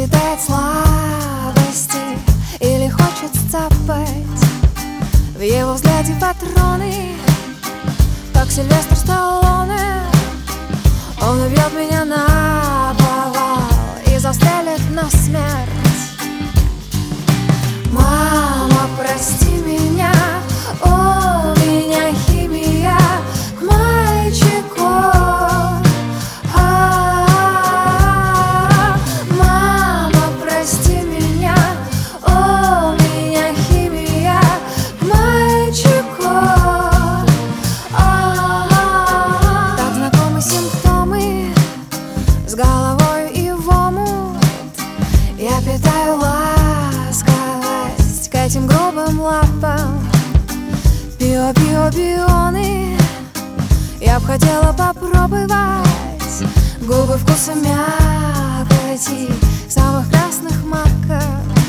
питает слабости или хочет сцапать. В его взгляде патроны, как Сильвестр Сталлоне. Он убьет меня наповал и застрелит насмерть. Мама, прости меня, у меня химия к мальчику. Мама, прости меня, у меня химия к мальчику. Так знакомы симптомы с головой и в омут. Я питаю ласковость к этим грубым лапам. Био-био-бионы. Я б хотела попробовать губы вкуса мякоти самых красных маков.